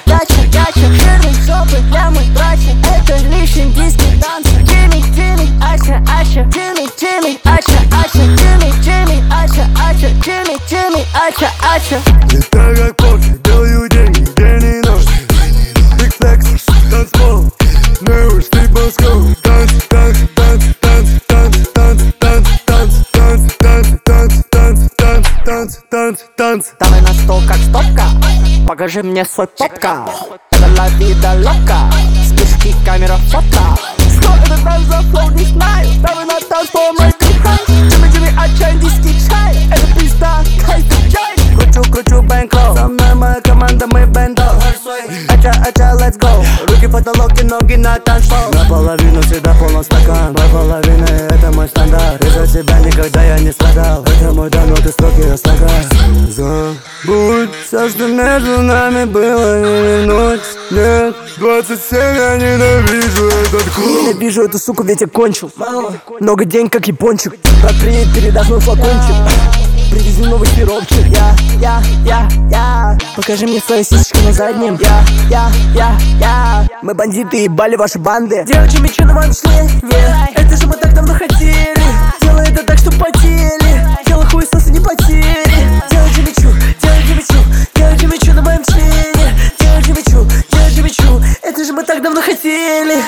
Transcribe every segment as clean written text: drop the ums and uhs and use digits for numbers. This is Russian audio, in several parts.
гача, гача. Жирные жопы для моих братьев. Это лишь индийский танц. Джимми, Джимми, Ача, Ача. Джимми, Джимми, Ача, Ача. Джимми, Джимми, Ача, Ача. Джимми, Джимми, Ача, Ача. Летаю как покер, делаю деньги день и ночь. Big flex, танцпол, Never sleep on school. Танц, танц, танц, танц, танц, танц, танц, танц, танц, танц, танц, танц, танц, танц, танц. Давай на стол как стопка, покажи мне свой попка. Это ла вида лока, вспышки, камера, фото. Что это там за флоу, не знаю. Давай на танцпол, мой хай. Джимми, Джимми, Ача, индийский чай. Это пизда, кайф, чай. Кручу, кручу, бэнкроу. Со мной моя команда, мы бэндо. Ача, Ача, let's go. Руки в потолок и ноги на танцпол. Наполовину всегда полон стакан, две половины — это мой стандарт. Из-за тебя никогда я не страдал. Это мой дан, ты строки я слога. Забудь все, что между нами было, не вернуть. Нет, 27, я ненавижу этот клуб. Ненавижу эту суку, ведь я кончил. Много денег, как япончик. Брат, приедет, передашь мой флакончик. Привези новый сиропчик. Я. Покажи мне свои сисечки на заднем. Я. Мы бандиты, ебали ваши банды. Делайте мечи на моем члене. Это же мы так давно хотели. Делай это так, что потели. Делай хуесосы, не потери. Делайте мечу, делайте мечу. Делайте мечу на моем члене. Делайте мечу, делайте мечу. Это же мы так давно хотели.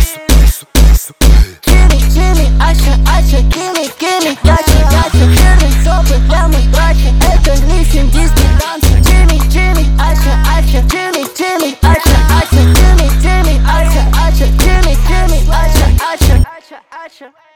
Джимми, Ача, Ача, Гимми, Гимми, гача, гача. Жирные жопы для моих братьев. Это лишь индийский танц. Джимми, Джимми, Ача, Ача. Джимми, Джимми, Ача, Ача. Джимми, Джимми, Ача, Ача. Джимми, Джимми, Ача, Ача.